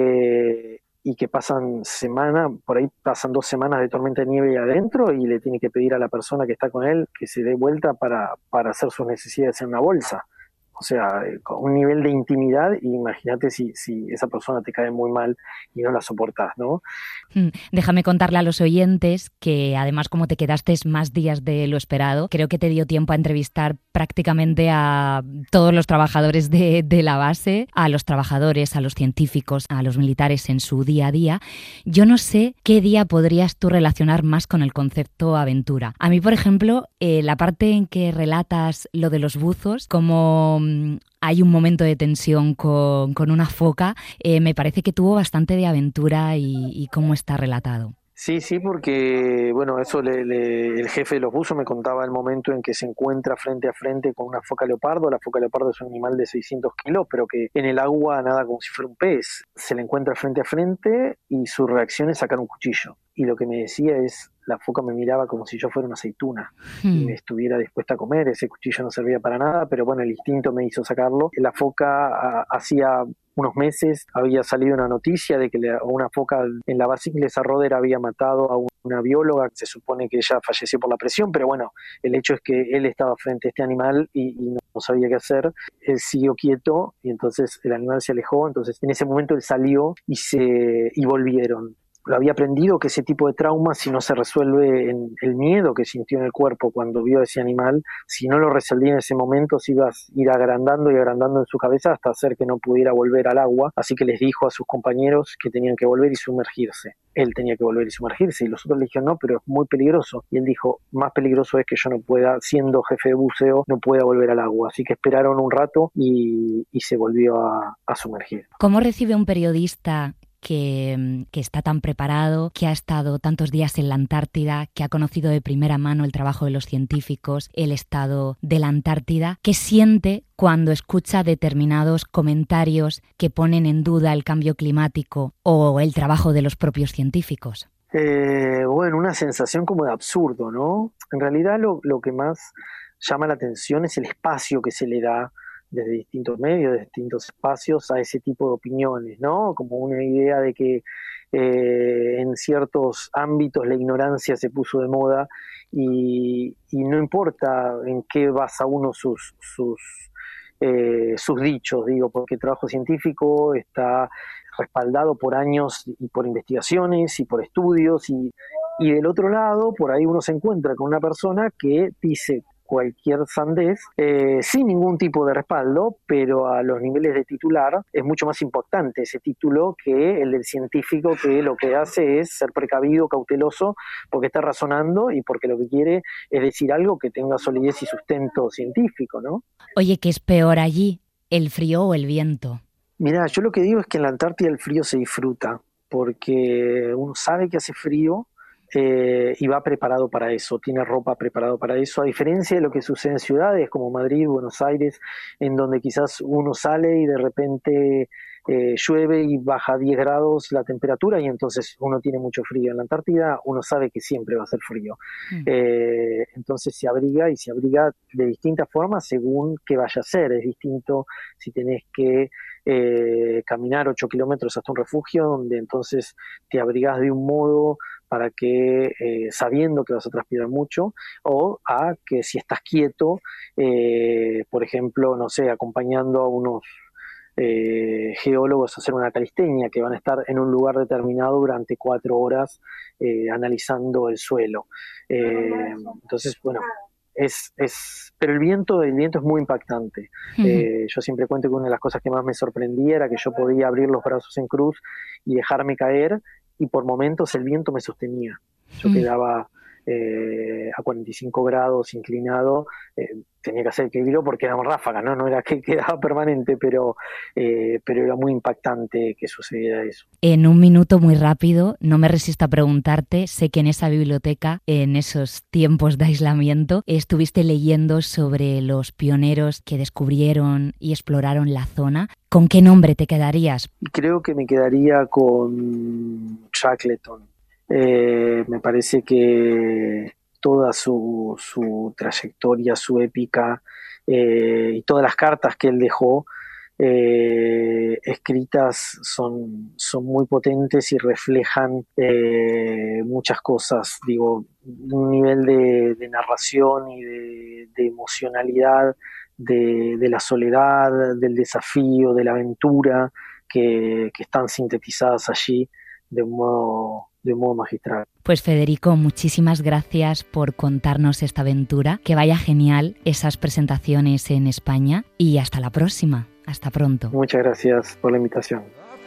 eh, y que pasan semana, por ahí pasan dos semanas de tormenta de nieve adentro, y le tiene que pedir a la persona que está con él que se dé vuelta para, para hacer sus necesidades en una bolsa. O sea, con un nivel de intimidad, y imagínate si, si esa persona te cae muy mal y no la soportás, ¿no? Déjame contarle a los oyentes que además, como te quedaste más días de lo esperado, creo que te dio tiempo a entrevistar prácticamente a todos los trabajadores de, de la base, a los trabajadores, a los científicos, a los militares en su día a día. Yo no sé qué día podrías tú relacionar más con el concepto aventura. A mí, por ejemplo, eh, la parte en que relatas lo de los buzos, como hay un momento de tensión con, con una foca, eh, me parece que tuvo bastante de aventura y, y cómo está relatado. Sí, sí, porque bueno, eso le, le, el jefe de los buzos me contaba el momento en que se encuentra frente a frente con una foca leopardo. La foca leopardo es un animal de seiscientos kilos, pero que en el agua nada como si fuera un pez. Se le encuentra frente a frente y su reacción es sacar un cuchillo. Y lo que me decía es, la foca me miraba como si yo fuera una aceituna hmm. y me estuviera dispuesta a comer. Ese cuchillo no servía para nada, pero bueno, el instinto me hizo sacarlo. La foca a, hacía unos meses había salido una noticia de que le, una foca en la base inglesa Roder había matado a una bióloga, se supone que ella falleció por la presión, pero bueno, el hecho es que él estaba frente a este animal y, y no sabía qué hacer. Él siguió quieto y entonces el animal se alejó. Entonces en ese momento él salió y, se, y volvieron. Lo había aprendido que ese tipo de trauma, si no se resuelve en el miedo que sintió en el cuerpo cuando vio a ese animal, si no lo resolvía en ese momento, se iba a ir agrandando y agrandando en su cabeza hasta hacer que no pudiera volver al agua. Así que les dijo a sus compañeros que tenían que volver y sumergirse. Él tenía que volver y sumergirse, y los otros le dijeron, no, pero es muy peligroso. Y él dijo, más peligroso es que yo no pueda, siendo jefe de buceo, no pueda volver al agua. Así que esperaron un rato y, y se volvió a, a sumergir. ¿Cómo recibe un periodista Que, que está tan preparado, que ha estado tantos días en la Antártida, que ha conocido de primera mano el trabajo de los científicos, el estado de la Antártida? ¿Qué siente cuando escucha determinados comentarios que ponen en duda el cambio climático o el trabajo de los propios científicos? Eh, bueno, una sensación como de absurdo, ¿no? En realidad lo, lo que más llama la atención es el espacio que se le da desde distintos medios, de distintos espacios, a ese tipo de opiniones, ¿no? Como una idea de que eh, en ciertos ámbitos la ignorancia se puso de moda y, y no importa en qué basa uno sus, sus, eh, sus dichos, digo, porque el trabajo científico está respaldado por años y por investigaciones y por estudios, y, y del otro lado, por ahí uno se encuentra con una persona que dice cualquier sandez, eh, sin ningún tipo de respaldo, pero a los niveles de titular es mucho más importante ese título que el del científico, que lo que hace es ser precavido, cauteloso, porque está razonando y porque lo que quiere es decir algo que tenga solidez y sustento científico, ¿no? Oye, ¿qué es peor allí, el frío o el viento? Mirá, yo lo que digo es que en la Antártida el frío se disfruta, porque uno sabe que hace frío, Eh, y va preparado para eso, tiene ropa preparado para eso, a diferencia de lo que sucede en ciudades como Madrid, Buenos Aires, en donde quizás uno sale y de repente eh, llueve y baja diez grados la temperatura y entonces uno tiene mucho frío. En la Antártida uno sabe que siempre va a ser frío, mm. eh, entonces se abriga y se abriga de distintas formas según qué vaya a ser. Es distinto si tenés que eh, caminar ocho kilómetros hasta un refugio, donde entonces te abrigás de un modo para que, eh, sabiendo que vas a transpirar mucho, o a que si estás quieto, eh, por ejemplo, no sé, acompañando a unos eh, geólogos a hacer una calistenia, que van a estar en un lugar determinado durante cuatro horas eh, analizando el suelo. Eh, entonces, bueno, es, es, pero el viento, el viento es muy impactante. Uh-huh. Eh, yo siempre cuento que una de las cosas que más me sorprendía era que yo podía abrir los brazos en cruz y dejarme caer, y por momentos el viento me sostenía. Yo mm. quedaba eh, a cuarenta y cinco grados inclinado, eh, tenía que hacer equilibrio porque eran ráfagas, ¿no? No era que quedaba permanente, pero, eh, pero era muy impactante que sucediera eso. En un minuto muy rápido, no me resisto a preguntarte, sé que en esa biblioteca, en esos tiempos de aislamiento, estuviste leyendo sobre los pioneros que descubrieron y exploraron la zona. ¿Con qué nombre te quedarías? Creo que me quedaría con Shackleton. Eh, me parece que toda su, su trayectoria, su épica eh, y todas las cartas que él dejó eh, escritas son, son muy potentes y reflejan eh, muchas cosas. Digo, un nivel de, de narración y de, de emocionalidad, de, de la soledad, del desafío, de la aventura, que, que están sintetizadas allí de un modo... de un modo magistral. Pues Federico, muchísimas gracias por contarnos esta aventura, que vaya genial esas presentaciones en España y hasta la próxima, hasta pronto. Muchas gracias por la invitación.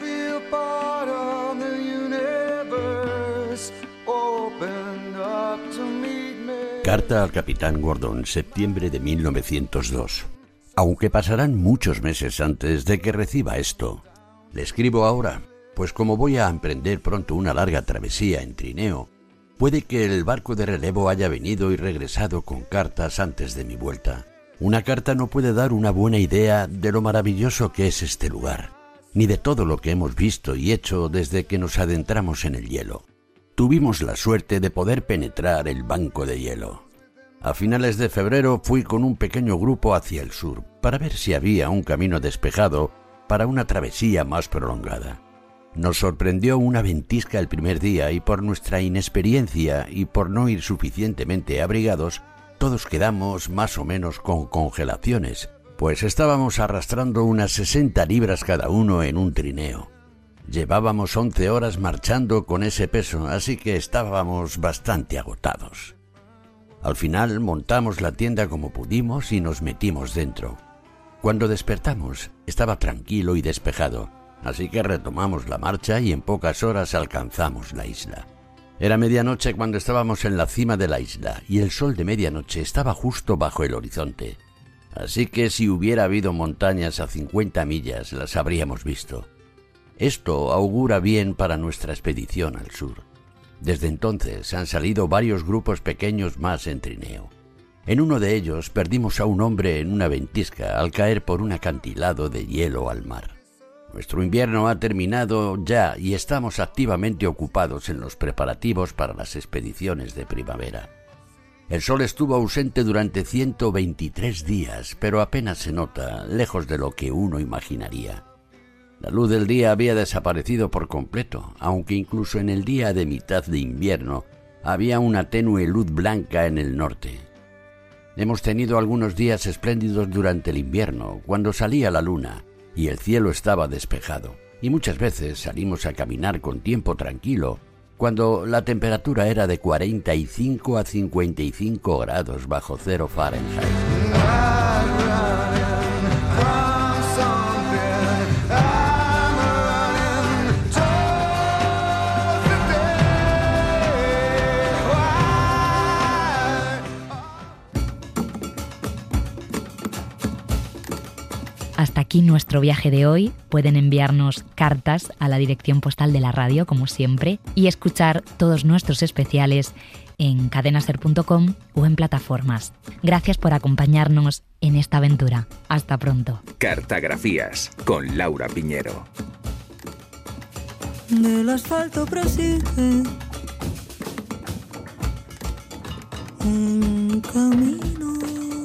Carta al Capitán Gordon, septiembre de mil novecientos dos. Aunque pasarán muchos meses antes de que reciba esto, le escribo ahora. Pues como voy a emprender pronto una larga travesía en trineo, puede que el barco de relevo haya venido y regresado con cartas antes de mi vuelta. Una carta no puede dar una buena idea de lo maravilloso que es este lugar, ni de todo lo que hemos visto y hecho desde que nos adentramos en el hielo. Tuvimos la suerte de poder penetrar el banco de hielo. A finales de febrero fui con un pequeño grupo hacia el sur, para ver si había un camino despejado para una travesía más prolongada. Nos sorprendió una ventisca el primer día y por nuestra inexperiencia y por no ir suficientemente abrigados, todos quedamos más o menos con congelaciones, pues estábamos arrastrando unas sesenta libras cada uno en un trineo. Llevábamos once horas marchando con ese peso, así que estábamos bastante agotados. Al final montamos la tienda como pudimos y nos metimos dentro. Cuando despertamos, estaba tranquilo y despejado. Así que retomamos la marcha y en pocas horas alcanzamos la isla. Era medianoche cuando estábamos en la cima de la isla y el sol de medianoche estaba justo bajo el horizonte. Así que si hubiera habido montañas a cincuenta millas las habríamos visto. Esto augura bien para nuestra expedición al sur. Desde entonces han salido varios grupos pequeños más en trineo. En uno de ellos perdimos a un hombre en una ventisca al caer por un acantilado de hielo al mar. Nuestro invierno ha terminado ya y estamos activamente ocupados en los preparativos para las expediciones de primavera. El sol estuvo ausente durante ciento veintitrés días, pero apenas se nota, lejos de lo que uno imaginaría. La luz del día había desaparecido por completo, aunque incluso en el día de mitad de invierno había una tenue luz blanca en el norte. Hemos tenido algunos días espléndidos durante el invierno, cuando salía la luna y el cielo estaba despejado, y muchas veces salimos a caminar con tiempo tranquilo, cuando la temperatura era de cuarenta y cinco a cincuenta y cinco grados bajo cero Fahrenheit. Hasta aquí nuestro viaje de hoy. Pueden enviarnos cartas a la dirección postal de la radio, como siempre, y escuchar todos nuestros especiales en cadenaser punto com o en plataformas. Gracias por acompañarnos en esta aventura. Hasta pronto. Cartografías con Laura Piñero. Del asfalto prosigue un camino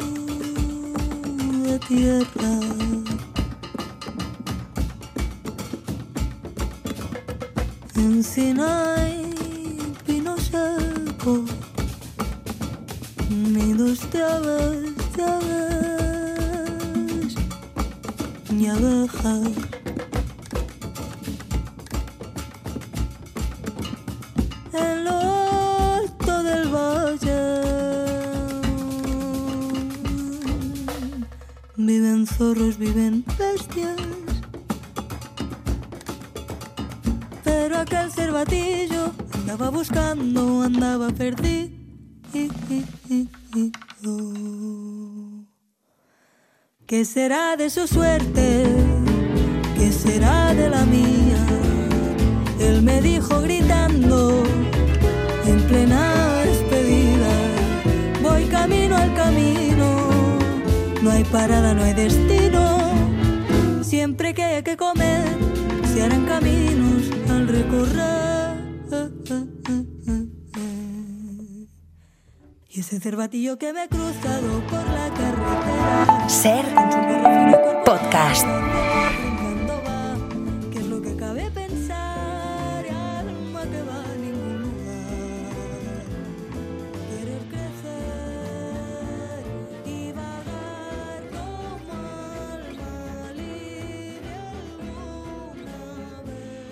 de tierra. Encina y pino seco, nidos de aves, de aves y abejas. En lo alto del valle viven zorros, viven bestias. Pero aquel cervatillo andaba buscando, andaba perdido. ¿Qué será de su suerte? ¿Qué será de la mía? Él me dijo gritando en plena despedida: voy camino al camino, no hay parada, no hay destino. Siempre que haya que comer, se harán caminos al recorrer. Y ese cervatillo que me ha cruzado por la carretera. Ser podcast. ¿Qué es lo que cabe pensar? Alma que va a ningún lugar. Querer crecer y vagar como alma libre alguna vez.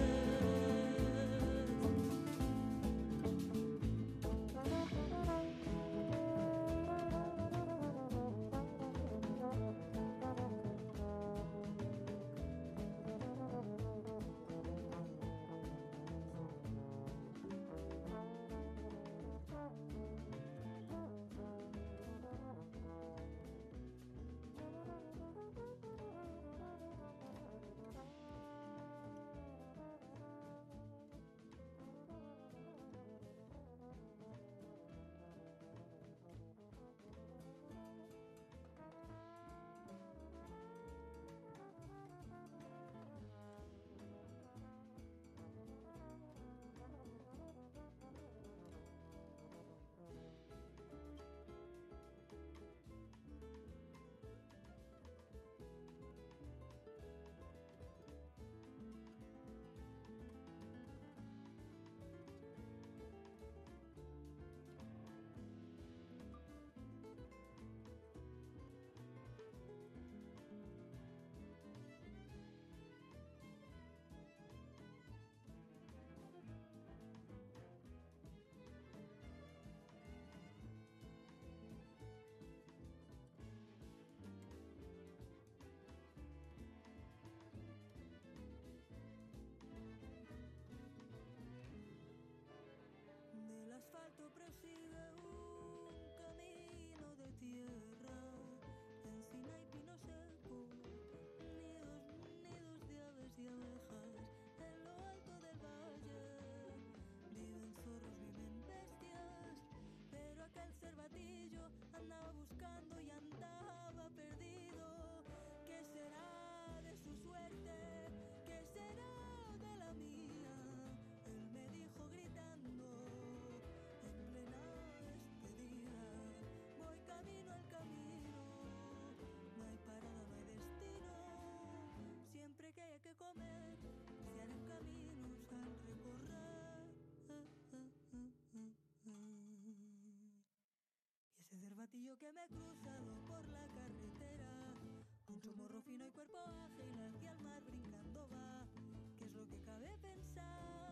Prosigue un camino de tierra, encina y pino seco, nidos, nidos de aves y abejas, en lo alto del valle, viven zorros, viven bestias, pero aquel cervatillo andaba buscando y andaba perdido. ¿Qué será de su suerte? ¿Qué será de la mía? Él me dijo gritando en plena despedida: voy camino al camino, no hay parada, no hay destino. Siempre que haya que comer, se harán caminos al recorrer. Y ese cervatillo que me ha cruzado por la carretera, con su morro fino y cuerpo ágil hacia el mar brincando va. ¿Qué es lo que cabe pensar?